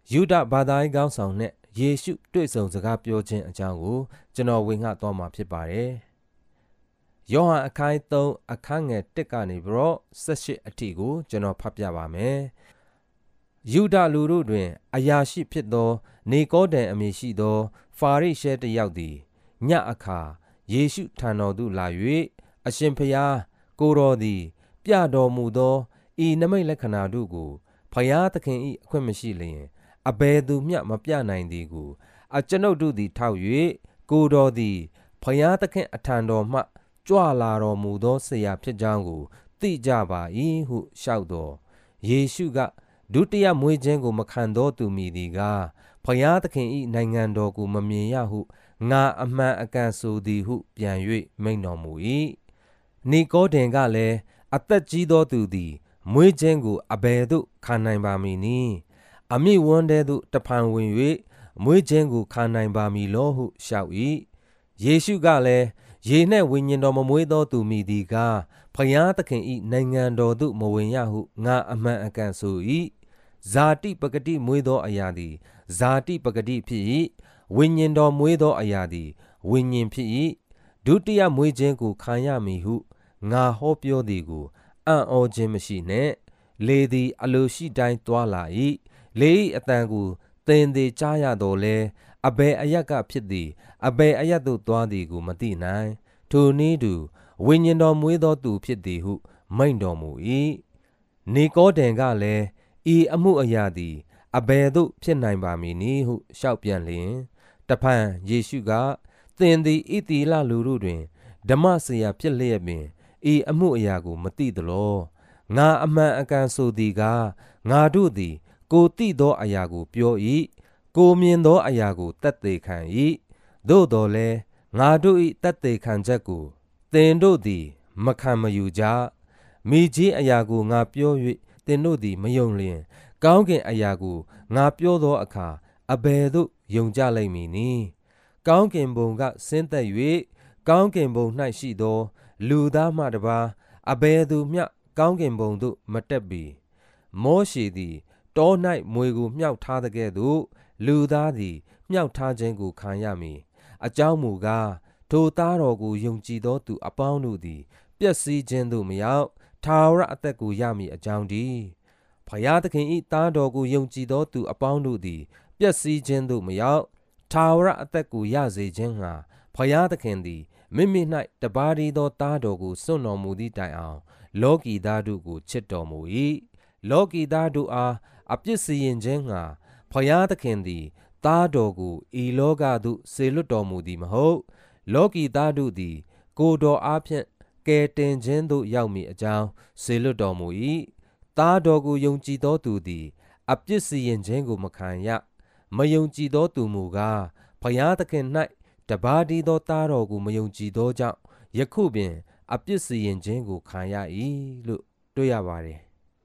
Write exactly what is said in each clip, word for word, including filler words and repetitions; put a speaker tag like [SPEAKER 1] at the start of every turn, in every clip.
[SPEAKER 1] ယူဒဘာသာရေးခေါင်းဆောင်နဲ့ယေရှုတွေ့ဆုံစကားပြောခြင်းအကြောင်းကိုကျွန်တော်ဝင်ငှသွားမှာဖြစ်ပါတယ်။ယောဟန်အခန်းသုံးအခန်းငယ်တစ်ကနေပြီးတော့ဆယ့်ရှစ်အထိကိုကျွန်တော်ဖတ်ပြပါမယ်။ယူဒလူတို့တွင်အရာရှိဖြစ်သောနေကောဒံအမည်ရှိသောဖာရိရှဲတစ်ယောက်သည်ညအခါယေရှုထံတော်သို့လာ၍အရှင်ဖျားကိုတော်သည်ပြတော်မူသောဤနမိတ်လက္ခဏာတို့ကိုဖျားသခင်၏အခွင့်မရှိလျင်အဘယ်သူမျှမပြနိုင်သည်ကိုအကျွန်ုပ်တို့သည်ထောက်၍ကိုတော်သည်ဖျားသခင်အထံတော်မှကြွလာတော်မူသောဆရာဖြစ်ကြောင်းကိုသိကြပါ၏ဟုလျှောက်တော်ယေရှုကဒုတိယမွေးခြင်းကိုမခံသောသူမည်သည်ကားဖျားသခင်၏နိုင်ငံတော်ကိုမမြင်ရဟုငါအမှန်အကန်ဆိုသည်ဟုပြန်၍မိန့်တော်မူ၏နေကောဒင်ကလည်းအသက်ကြီးသောသူသည်မွေးခြင်းကိုအဘယ်သို့ခံနိုင်ပါမည်နည်းအမိဝန်းတဲသို့တဖန်ဝင်၍မွေးခြင်းကိုခံနိုင်ပါမည်လောဟုလျှောက်၏ယေရှုကလည်းရေနှင့်ဝိညာဉ်တော်မမွေးသောသူမည်သည်ကားဖျားသခင်၏နိုင်ငံတော်သို့မဝင်ရဟုငါအမှန်အကန်ဆို၏ဇာတိပဂတိမွေးသောအရာသည်ဇာတိပဂတိဖြစ်၏ဝိညာဉ်တော်မွေးသောအရာသည်ဝိညာဉ်ဖြစ်၏ဒုတိယမွေးခြင်းကိုခံရမည်ဟုငါဟောပြောသည်ကိုအံ့ဩခြင်းမရှိနှင့်လေသည်အလိုရှိတိုင်းသွားလာ၏လေ၏အတန်ကိုသင်သည်ကြားရတော်လဲအဘယ်အရက်ကဖြစ်သည်အဘယ်အရက်သို့သွားသည်ကိုမသိနိုင်ထိုနည်းတူဝိညာဉ်တော်မွေးသောသူဖြစ်သည်ဟုမိန့်တော်မူ၏နေကောဒင်ကလည်းဤအမှုအရာသည်အဘယ်သို့ဖြစ်နိုင်ပါမည်နည်းဟုလျှောက်ပြန်လျင်တဖန်ယေရှုကသင်သည်ဣသီလလူတို့တွင်ဓမ္မဆရာဖြစ်လျက်ပင်ဤအမှုအရာကိုမသိသလောငါအမှန်အကန်ဆိုသည်ကားငါတို့သည်ကိုသိသောအရာကိုပြော၏ကိုမြင်သောအရာကိုသက်သေခံ၏သို့တော်လည်းငါတို့၏သက်သေခံချက်ကိုသင်တို့သည်မခံမယူကြမိကြီးအရာကိုငါပြော၍သင်တို့သည်မယုံလျင်ကောင်းကင်အရာကိုငါပြောသောအခါအဘယ်သို့ယုံကြလိမ့်မည်နည်းကောင်းကင်ဘုံကဆင်းသက်၍ကောင်းကင်ဘုံ၌ရှိသောလူသားမှတပါးအဘယ်သူမျှကောင်းကင်ဘုံသို့မတက်ပြီမောရှေသည်တော၌မွေကိုမြှောက်ထားသကဲ့သို့လူသားသည်မြှောက်ထားခြင်းကိုခံရမည်အကြောင်းမူကားထိုသားတော်ကိုယုံကြည်သောသူအပေါင်းတို့သည်ပျက်စီးခြင်းသို့မရောက်ထာဝရအသက်ကိုရမည်အကြောင်းတည်းဖျားသခင်၏သားတော်ကိုယုံကြည်သောသူအပေါင်းတို့သည်ပျက်စီးခြင်းသို့မရောက်ထာဝရအသက်ကိုရစေခြင်းငှာဖျားသခင်သည်မိမိ၌တပါးတည်းသောသားတော်ကိုစွန့်တော်မူသည့်တိုင်အောင်လောကီသားတို့ကိုချစ်တော်မူ၏လောကီသားတို့အားအပြစ်စီရင်ခြင်းငှာဖျားသခင်သည်သားတော်ကိုဤလောကသို့ဆေလွတ်တော်မူသည်မဟုတ်လောကီသားတို့သည်ကိုယ်တော်အားဖြင့်ကယ်တင်ခြင်းသို့ရောက်မည်အကြောင်းဆေလွတ်တော်မူ၏သားတော်ကိုယုံကြည်သောသူသည်အပြစ်စီရင်ခြင်းကိုမခံရမယုံကြည်သောသူမူကားဖျားသခင်၌တပါးတည်းသောသားတော်ကိုမယုံကြည်သောကြောင့်ယခုပင်အပြစ်စီရင်ခြင်းကိုခံရ၏လို့တွေ့ရပါတယ်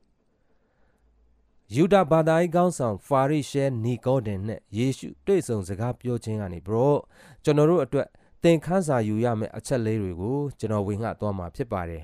[SPEAKER 1] ယူဒဘာသာရေးခေါင်းဆောင်ဖာရိရှဲနီကောဒင်နဲ့ယေရှုတွေ့ဆုံစကားပြောခြင်းကနေပြီးတော့ကျွန်တော်တို့အတွက်သင်ခန်းစာယူရမယ့်အချက်လေးတွေကိုကျွန်တော်ဝင်ငှသွားမှာဖြစ်ပါတယ်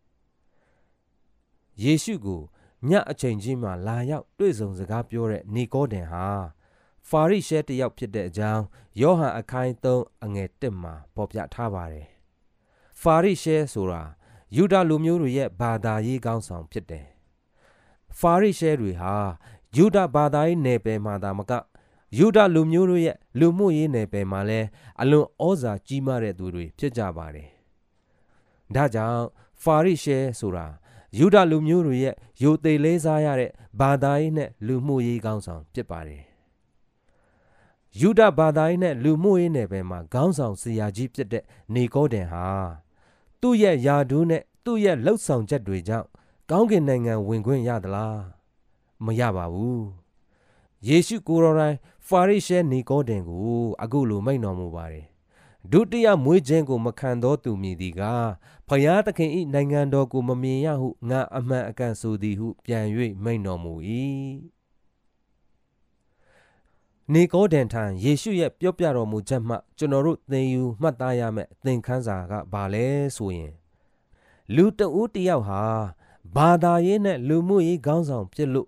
[SPEAKER 1] ယေရှုကိုညအချိန်ကြီးမှာလာရောက်တွေ့ဆုံစကားပြောတဲ့နီကောဒင်ဟာဖာရိရှဲတစ်ယောက်ဖြစ်တဲ့အကြောင်းယောဟန်အခန်းသုံးအငယ်တစ်မှာဖော်ပြထားပါတယ်ဖာရိရှဲဆိုတာယူဒလူမျိုးတွေရဲ့ဘာသာရေးခေါင်းဆောင်ဖြစ်တယ်ဖာရိရှဲတွေဟာယူဒဘာသာရေးနယ်ပယ်မှာသာမကယူဒလူမျိုးတို့ရဲ့လူမှုရေးနယ်ပယ်မှာလည်းအလွန်ဩဇာကြီးမားတဲ့သူတွေဖြစ်ကြပါတယ်။ဒါကြောင့်ဖာရိရှဲဆိုတာယူဒလူမျိုးတွေရဲ့ယိုသိလေးစားရတဲ့ဘာသာရေးနဲ့လူမှုရေးခေါင်းဆောင်ဖြစ်ပါတယ်။ယူဒဘာသာရေးနဲ့လူမှုရေးနယ်ပယ်မှာခေါင်းဆောင်ဆရာကြီးဖြစ်တဲ့နီကောဒင်ဟာသူ့ရဲ့ယာဒူးနဲ့သူ့ရဲ့လှုပ်ဆောင်ချက်တွေကြောင့်ကောင်းကင်နိုင်ငံဝင်ခွင့်ရသလားမရပါဘူးယေရှုကိုယ်တော်တိုင်ဖာရိရှဲနီကောဒင်ကိုအခုလိုမိန့်တော်မူပါတယ်ဒုတိယမွေးခြင်းကိုမခံသောသူမည်သည်ကားဖျားသခင်၏နိုင်ငံတော်ကိုမမြင်ရဟုငါအမှန်အကန်ဆိုသည်ဟုပြန်၍မိန့်တော်မူ၏နီကောဒင်ထံယေရှုရဲ့ပြောပြတော်မူချက်မှကျွန်တော်တို့သင်ယူမှတ်သားရမယ့်သင်ခန်းစာကဘာလဲဆိုရင်လူတဦးတယောက်ဟာဘာသာရေးနဲ့လူမှုရေးခေါင်းဆောင်ဖြစ်လို့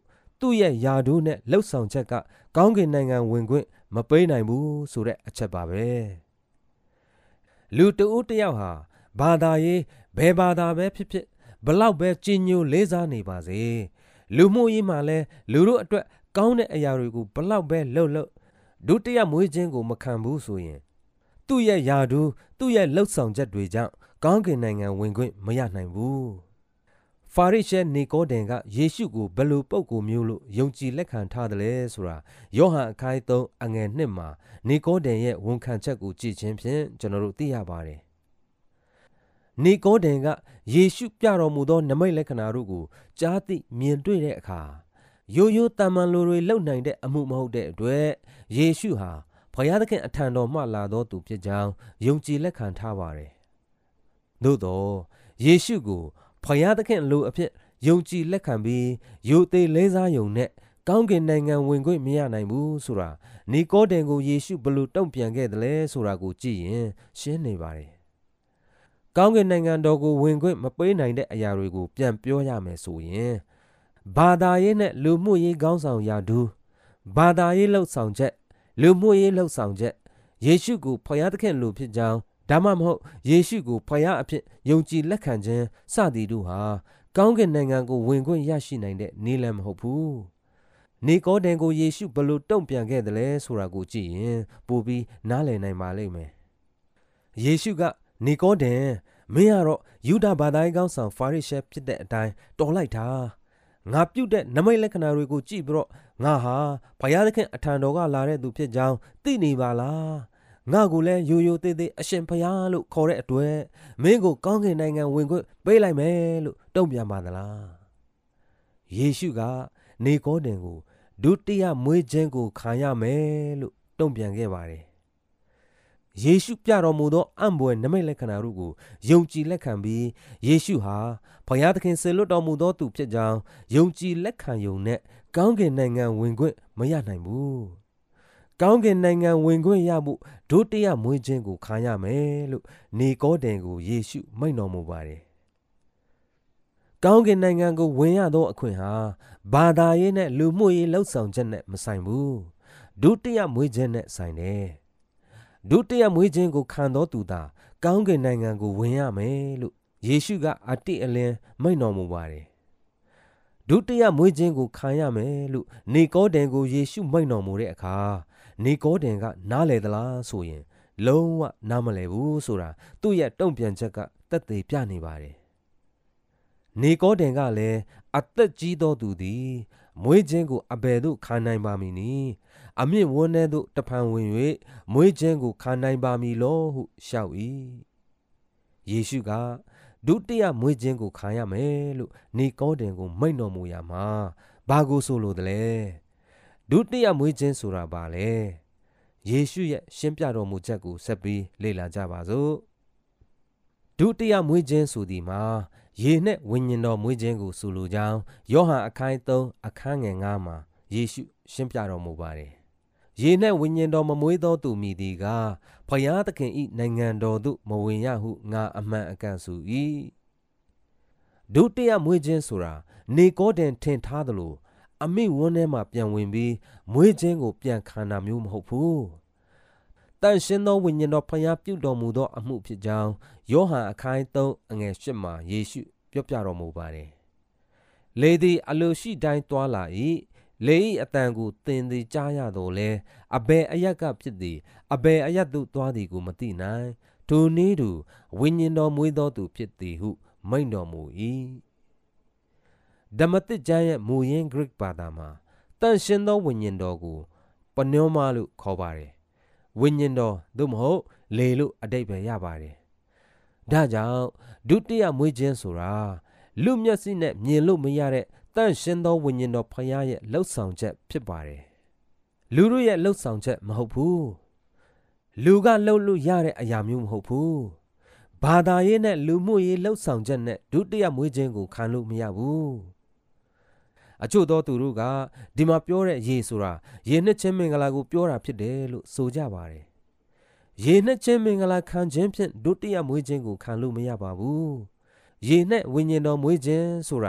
[SPEAKER 1] သူ့ရဲ့ယာဒူးနဲ့လှုပ်ဆောင်ချက်ကကောင်းကင်နိုင်ငံဝင်ခွင့်မပေးနိုင်ဘူးဆိုတဲ့အချက်ပါပဲလူတဦးတယောက်ဟာဘာသာရေးဘယ်ဘာသာပဲဖြစ်ဖြစ်ဘလောက်ပဲကြီးညိုလေးစားနေပါစေလူမှုရေးမှာလဲလူတို့အတွက်ကောင်းတဲ့အရာတွေကိုဘလောက်ပဲလှုပ်လှုပ်ဒုတိယမွေးခြင်းကိုမခံဘူးဆိုရင်သူ့ရဲ့ယာဒူးသူ့ရဲ့လှုပ်ဆောင်ချက်တွေကြောင့်ကောင်းကင်နိုင်ငံဝင်ခွင့်မရနိုင်ဘူးဖာရိရှဲနီကိုဒင်ကယေရှုကိုဘယ်လိုပုံကိုမျိုးလို့ယုံကြည်လက်ခံထားတယ်လဲဆိုတာယောဟန်အခန်းသုံးအငယ်နှစ်မှာနီကိုဒင်ရဲ့ဝန်ခံချက်ကိုကြည့်ခြင်းဖြင့်ကျွန်တော်တို့သိရပါတယ်နီကိုဒင်ကယေရှုပြတော်မူသောနမိတ်လက္ခဏာတို့ကိုကြားသိမြင်တွေ့တဲ့အခါရိုးရိုးတမန်လိုတွေလုံနိုင်တဲ့အမှုမဟုတ်တဲ့အတွက်ယေရှုဟာဘုရားသခင်အထံတော်မှလာသောသူဖြစ်ကြောင်းယုံကြည်လက်ခံထားပါတယ်။သို့သောယေရှုကိုဘုရားသခင်လူအဖြစ်ယုံကြည်လက်ခံပြီးယုံသေးလေးစားယုံနဲ့ကောင်းကင်နိုင်ငံဝင်ခွင့်မရနိုင်ဘူးဆိုတာနီကိုဒင်ကိုယေရှုဘယ်လိုတုံ့ပြန်ခဲ့တယ်လဲဆိုတာကိုကြည့်ရင်ရှင်းနေပါတယ်။ကောင်းကင်နိုင်ငံတော်ကိုဝင်ခွင့်မပေးနိုင်တဲ့အရာတွေကိုပြန်ပြောရမယ်ဆိုရင်ဘာသာရေးနဲ့လူမှုရေးခေါင်းဆောင်ရာဒူးဘာသာရေးလှုပ်ဆောင်ချက်လူမှုရေးလှုပ်ဆောင်ချက်ယေရှုကိုဘုရားသခင်လူဖြစ်ကြောင်းဒါမှမဟုတ်ယေရှုကိုဘုရားအဖြစ်ယုံကြည်လက်ခံခြင်းစသည်တို့ဟာကောင်းကင်နိုင်ငံကိုဝင်ခွင့်ရရှိနိုင်တဲ့နည်းလမ်းမဟုတ်ဘူးနီကိုဒင်ကိုယေရှုဘယ်လိုတုံ့ပြန်ခဲ့တယ်လဲဆိုတာကိုကြည့်ရင်ပိုပြီးနားလည်နိုင်ပါလိမ့်မယ်ယေရှုကနီကိုဒင်မင်းကတော့ယူဒဘာသာရေးခေါင်းဆောင်ဖာရိရှဲဖြစ်တဲ့အတိုင်းတော်လိုက်တာငါပြုတ်တဲ့နမိတ်လက္ခဏာတွေကိုကြည့်ပြီးတော့ငါဟာဘုရားသခင်အထံတော်ကလာတဲ့သူဖြစ်ကြောင်းသိနေပါလားငါကိုလည်းယိုယိုသေးသေးအရှင်ဘုရားလို့ခေါ်တဲ့အတွက်မင်းကိုကောင်းကင်နိုင်ငံဝင်ခွင့်ပေးလိုက်မယ်လို့တုံ့ပြန်ပါသလားယေရှုကနီကိုဒင်ကိုဒုတိယမွေးခြင်းကိုခံရမယ်လို့တုံ့ပြန်ခဲ့ပါတယ်ယေရှုပြတော်မူသောအံ့ဘွယ်နမိတ်လက္ခဏာတို့ကိုယုံကြည်လက်ခံပြီးယေရှုဟာဘုရားသခင်ဆေလွတ်တော်မူသောသူဖြစ်ကြောင်းယုံကြည်လက်ခံယုံနဲ့ကောင်းကင်နိုင်ငံဝင်ခွင့်မရနိုင်ဘူးကောင်းကင်နိုင်ငံဝင်ခွင့်ရဖို့ဒုတိယမွေးခြင်းကိုခံရမယ်လို့နီကိုဒင်ကိုယေရှုမိန့်တော်မူပါတယ်ကောင်းကင်နိုင်ငံကိုဝင်ရသောအခွင့်ဟာဘာသာရေးနဲ့လူမှုရေးလှုပ်ဆောင်ချက်နဲ့မဆိုင်ဘူးဒုတိယမွေးခြင်းနဲ့ဆိုင်တယ်ဒုတိယမွေးခြင်းကိုခံတော်သူသာကောင်းကင်နိုင်ငံကိုဝင်ရမယ်လို့ယေရှုကအတိအလင်းမိန့်တော်မူပါတယ်ဒုတိယမွေးခြင်းကိုခံရမယ်လို့နီကိုဒင်ကိုယေရှုမိန့်တော်မူတဲ့အခါနီကိုဒင်ကနားလည်သလားဆိုရင်လုံးဝနားမလည်ဘူးဆိုတာသူ့ရဲ့တုံ့ပြန်ချက်ကသက်သေပြနေပါတယ်နီကိုဒင်ကလည်းအသက်ကြီးသောသူသည်မွေးခြင်းကိုအဘယ်သို့ခံနိုင်ပါမည်နည်းအမြင့်ဝန်းထဲသို့တဖန်ဝင်၍မွေးခြင်းကိုခံနိုင်ပါမည်လောဟုလျှောက်၏ယေရှုကဒုတိယမွေးခြင်းကိုခံရမယ်လို့နီကိုဒင်ကိုမိန့်တော်မူရာမှာဘာကိုဆိုလိုသလဲဒုတိယမွေးခြင်းဆိုတာဘာလဲယေရှုရဲ့ရှင်းပြတော်မူချက်ကိုဆက်ပြီးလေ့လာကြပါစို့ဒုတိယမွေးခြင်းဆိုသည်မှာရေနဲ့ဝိညာဉ်တော်မွေးခြင်းကိုဆိုလိုကြောင်းယောဟန်အခန်းသုံးအခန်းငယ်ငါးမှာယေရှုရှင်းပြတော်မူပါတယ်ရေနဲ့ဝိညာဉ်တော်မမွေးသောသူမည်သည်ကဘုရားသခင်၏နိုင်ငံတော်သို့မဝင်ရဟုငါအမှန်အကန်ဆို၏ဒုတိယမွေးခြင်းဆိုတာနီကိုဒင်ထင်ထားသလိုအမိဝန်းထဲမှာပြန်ဝင်ပြီးမွေးခြင်းကိုပြန်ခံတာမျိုးမဟုတ်ဘူးတန်ရှင်းသောဝိညာဉ်တော်ဖျားပြုတော်မူသောအမှုဖြစ်ကြောင်းယောဟန်အခန်းသုံးအငယ်ရှစ်မှာယေရှုပြောပြတော်မူပါတယ်လေသည်အလိုရှိတိုင်းတွာလာ၏လေ၏အတန်ကိုသင်သည်ကြားရတော်လဲအဘယ်အရက်ကဖြစ်သည်အဘယ်အရက်သို့သွားသည်ကိုမသိနိုင်ထိုနည်းတူဝိညာဉ်တော်မွေးသောသူဖြစ်သည်ဟုမိန့်တော်မူ၏ဓမ္မသစ်ကျမ်းရဲ့မူရင်း Greek ဘာသာမှာတန်ရှင်းသောဝိညာဉ်တော်ကိုပညောမလို့ခေါ်ပါတယ်ဝိညာဉ်တော်သို့မဟုတ်လေလို့အဓိပ္ပာယ်ရပါတယ်ဒါကြောင့်ဒုတိယမွေးခြင်းဆိုတာလူမျက်စိနဲ့မြင်လို့မရတဲ့တန်ရှင်းသောဝိညာဉ်တော်ဖခင်ရဲ့လှုပ်ဆောင်ချက်ဖြစ်ပါတယ်လူတို့ရဲ့လှုပ်ဆောင်ချက်မဟုတ်ဘူးလူကလှုပ်လို့ရတဲ့အရာမျိုးမဟုတ်ဘူးဘာသာရေးနဲ့လူမှုရေးလှုပ်ဆောင်ချက်နဲ့ဒုတိယမွေးခြင်းကိုခံလို့မရဘူးအချို့သောသူတို့ကဒီမှာပြောတဲ့ရေဆိုတာရေနှစ်ချင်းမင်္ဂလာကိုပြောတာဖြစ်တယ်လို့ဆိုကြပါတယ်ရေနှစ်ချင်းမင်္ဂလာခံခြင်းဖြင့်ဒုတိယမွေးခြင်းကိုခံလို့မရပါဘူးရေနဲ့ဝိညာဉ်တော်မွေးခြင်းဆိုတာ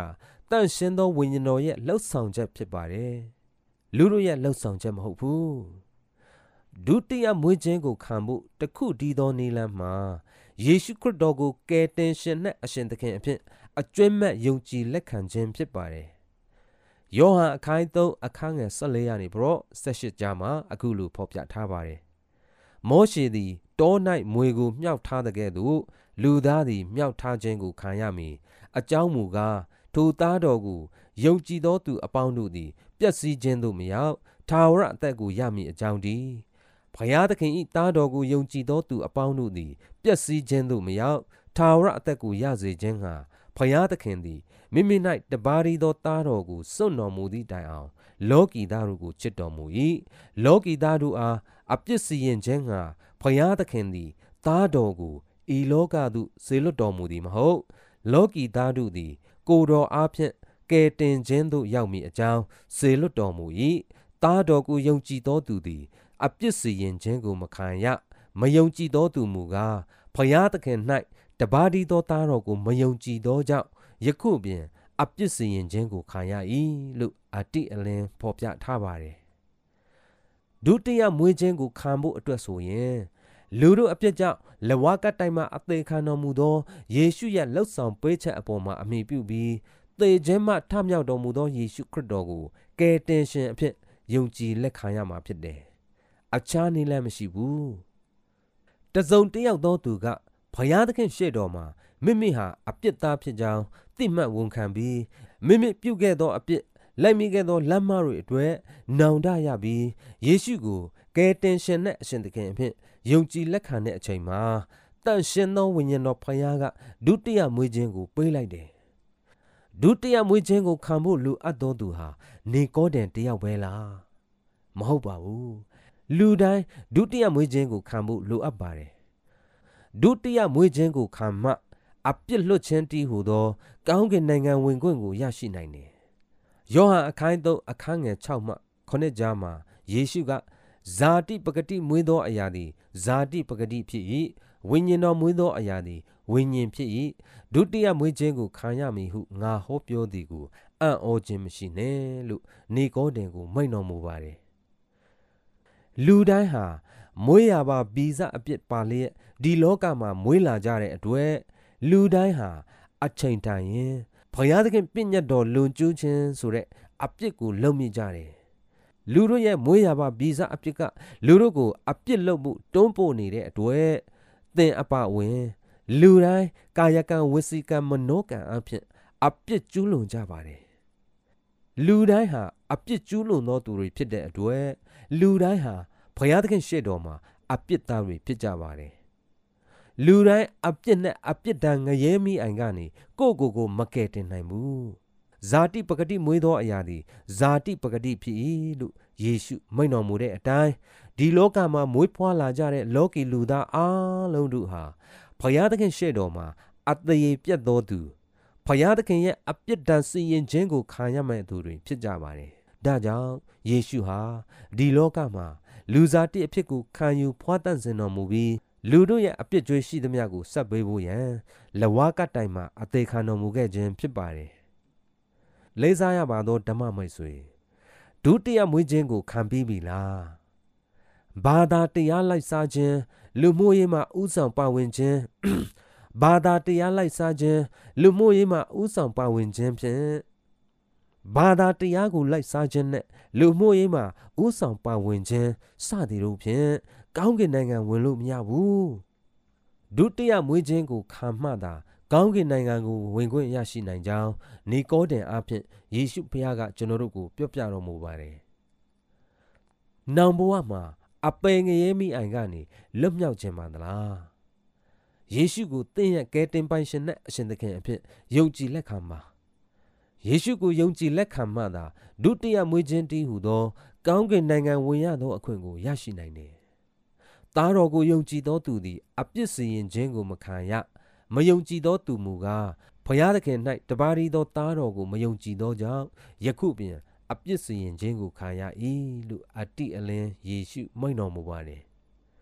[SPEAKER 1] တန့်ရှင်းသောဝိညာဉ်တော်ရဲ့လှုပ်ဆောင်ချက်ဖြစ်ပါတယ်လူတို့ရဲ့လှုပ်ဆောင်ချက်မဟုတ်ဘူးဒုတိယမွေးခြင်းကိုခံဖို့တခုတည်းသောနည်းလမ်းမှာယေရှုခရစ်တော်ကိုကယ်တင်ရှင်နဲ့အရှင်သခင်အဖြစ်အကျွမ်းမဲ့ယုံကြည်လက်ခံခြင်းဖြစ်ပါတယ်ယောဟန်အခန်းသုံးအခန်းငယ်၁၄ရာနေပြီးတော့၁၈ကြားမှာအခုလိုဖော်ပြထားပါတယ်မောရှေသည်တော၌မွေကိုမြှောက်ထားတဲ့ကဲ့သို့လူသားသည်မြှောက်ထားခြင်းကိုခံရမည်အကြောင်းမူကားထိုသားတော်ကိုယုံကြည်သောသူအပေါင်းတို့သည်ပျက်စီးခြင်းသို့မရောက်ထာဝရအသက်ကိုရမည်အကြောင်းတည်းဘုရားသခင်၏သားတော်ကိုယုံကြည်သောသူအပေါင်းတို့သည်ပျက်စီးခြင်းသို့မရောက်ထာဝရအသက်ကိုရစေခြင်းဟာဘုရားသခင်သည်မိမိ၌တပါးရီသောသားတော်ကိုစွန့်တော်မူသည့်တိုင်အောင်လောကီသားတို့ကိုချစ်တော်မူ၏လောကီသားတို့အားအပြစ်စီရင်ခြင်းဟာဘုရားသခင်သည်သားတော်ကိုဤလောကသို့ဆေလွတ်တော်မူသည်မဟုတ်လောကီသားတို့သည်ကိုယ်တော်အားဖြင့်ကယ်တင်ခြင်းသို့ရောက်မည်အကြောင်းဆေလွတ်တော်မူ၏သားတော်ကိုယုံကြည်သောသူသည်အပြစ်စီရင်ခြင်းကိုမခံရမယုံကြည်သောသူမူကားဘုရားသခင်၌တပါးတည်းသောသားတော်ကိုမယုံကြည်သောကြောင့်ယခုပင်အပြစ်စီရင်ခြင်းကိုခံရ၏လို့အတိအလင်းဖော်ပြထားပါတယ်ဒုတိယမွေးခြင်းကိုခံဖို့အတွက်ဆိုရင်လူတို့အပြစ်ကြောင့်လဝကတိုင်မှာအသေးခံတော်မူသောယေရှုရဲ့လှုပ်ဆောင်ပေးချက်အပေါ်မှာအမိပြုပြီးသေခြင်းမှထမြောက်တော်မူသောယေရှုခရစ်တော်ကိုကယ်တင်ရှင်အဖြစ်ယုံကြည်လက်ခံရမှာဖြစ်တယ်အခြားနည်းလမ်းမရှိဘူးတစုံတစ်ယောက်သောသူကဘုရားသခင်ရှေ့တော်မှာမိမိဟာအပြစ်သားဖြစ်ကြောင်းသိမှတ်ဝန်ခံပြီးမိမိပြုခဲ့သောအပြစ်လိုက်မိခဲ့သောလမ်းမတွေအတွက်နောင်တရပြီးယေရှုကိုကယ်တင်ရှင်နဲ့အရှင်သခင်အဖြစ်ယုံကြည်လက်ခံတဲ့အချိန်မှာတန်ရှင်သောဝိညာဉ်တော်ဘုရားကဒုတိယမွေးခြင်းကိုပေးလိုက်တယ်ဒုတိယမွေးခြင်းကိုခံဖို့လိုအပ်သောသူဟာနေကောဒင်တယောက်ပဲလားမဟုတ်ပါဘူးလူတိုင်းဒုတိယမွေးခြင်းကိုခံဖို့လိုအပ်ပါတယ်ဒုတိယမွေးခြင်းကိုခံမှအပြစ်လွတ်ခြင်းတည်းဟူသောကောင်းကင်နိုင်ငံဝင်ခွင့်ကိုရရှိနိုင်တယ်ယောဟန်အခန်းသုံးအခန်းငယ်၆မှခုနှစ်ကြားမှာယေရှုကဇာတိပဂတိမွေးသောအရာသည်ဇာတိပဂတိဖြစ်၏ဝိညာဉ်တော်မွေးသောအရာသည်ဝိညာဉ်ဖြစ်၏ဒုတိယမွေးခြင်းကိုခံရမည်ဟုငါဟောပြောသည်ကိုအံ့ဩခြင်းမရှိနဲ့လို့နေကောဒင်ကိုမိန့်တော်မူပါတယ်လူတိုင်းဟာမွေးရပါဗီဇအပြစ်ပါလျက်ဒီလောကမှာမွေးလာကြတဲ့အတွက်လူတိုင်းဟာအချိန်တန်ရင်ဘုရားသခင်ပြည့်ညတ်တော်လွန်ကျူးခြင်းဆိုတဲ့အပြစ်ကိုလုပ်မိကြတယ်လူတို့ရဲ့မွေးရပါဗီဇအပြစ်ကလူတို့ကိုအပြစ်လုပ်မှုတွန်းပို့နေတဲ့အတွက်သင်အပဝင်လူတိုင်းကာယကံဝစီကံမနောကံအဖြစ်အပြစ်ကျူးလွန်ကြပါတယ်လူတိုင်းဟာအပြစ်ကျူးလွန်သောသူတွေဖြစ်တဲ့အတွက်လူတိုင်းဟာဘုရားသခင်ရှေ့တော်မှာအပြစ်သားတွေဖြစ်ကြပါတယ်လူတိုင်းအပြစ်နဲ့အပြစ်ဒဏ်ငရဲမိအိုင်ကနေကိုယ့်ကိုယ်ကိုမကယ်တင်နိုင်ဘူးဇာတိပဂတိမွေးသောအရာသည်ဇာတိပဂတိဖြစ်၏လို့ယေရှုမိန့်တော်မူတဲ့အတိုင်းဒီလောကမှာမွေးဖွားလာကြတဲ့လောကီလူသားအားလုံးတို့ဟာဘုရားသခင်ရှေ့တော်မှာအသရေပြတ်သောသူဘုရားသခင်ရဲ့အပြစ်ဒဏ်စီရင်ခြင်းကိုခံရမယ့်သူတွေဖြစ်ကြပါတယ်ဒါကြောင့်ယေရှုဟာဒီလောကမှာလူစားတိအဖြစ်ကိုခံယူဖွားတန့်စေတော်မူပြီးလူတို့ရဲ့အပြစ်ကြွေးရှိသမျှကိုဆက်ပေးဖို့ရန်လဝကတိုင်မှာအသေးခံတော်မူခဲ့ခြင်းဖြစ်ပါတယ်လေးစားရပါသောဓမ္မမိတ်ဆွေဒုတိယမွေးခြင်းကိုခံပြီးပြီလားဘာသာတရားလိုက်စားခြင်းလူမှုရေးမှာဥဆောင်ပါဝင်ခြင်းဘာသာတရားလိုက်စားခြင်းလူမှုရေးမှာဥဆောင်ပါဝင်ခြင်းဖြင့်ဘာသာတရားကိုလိုက်စားခြင်းနဲ့လူမှုရေးမှာဥဆောင်ပါဝင်ခြင်းစသည်တို့ဖြင့်ကောင်းကင်နိုင်ငံဝင်လို့မရဘူးဒုတိယမွေးခြင်းကိုခံမှသာကောင်းကင်နိုင်ငံကိုဝင်ခွင့်ရရှိနိုင်ကြောင်းနေကောဒင်အားဖြင့်ယေရှုဖခင်ကကျွန်တော်တို့ကိုပြောပြတော်မူပါတယ်။နောင်ဘဝမှာအပယ်ငရဲမိအိုင်ကနေလွတ်မြောက်ခြင်းပါသလား။ယေရှုကိုသင်ရဲ့ကယ်တင်ပိုင်ရှင်နဲ့အရှင်သခင်အဖြစ်ယုံကြည်လက်ခံပါ။ယေရှုကိုယုံကြည်လက်ခံမှသာဒုတိယမွေးခြင်းတည်းဟူသောကောင်းကင်နိုင်ငံဝင်ရသောအခွင့်ကိုရရှိနိုင်တယ်။သားတော်ကိုယုံကြည်သောသူသည်အပြစ်စီရင်ခြင်းကိုမခံရမယုံကြည်သောသူမူကားဘုရားသခင်၌တပါးရီသောသားတော်ကိုမယုံကြည်သောကြောင့်ယခုပင်အပြစ်စီရင်ခြင်းကိုခံရ၏လို့အတိအလင်းယေရှုမိန့်တော်မူပါတယ်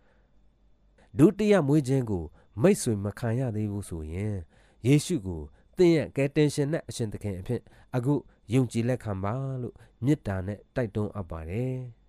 [SPEAKER 1] ဒုတိယမွေးခြင်းကိုမိတ်ဆွေမခံရသေးဘူးဆိုရင်ယေရှုကိုသင်ရဲ့ကယ်တင်ရှင်နဲ့အရှင်သခင်အဖြစ်အခုယုံကြည်လက်ခံပါလို့မေတ္တာနဲ့တိုက်တွန်းအပ်ပါတယ်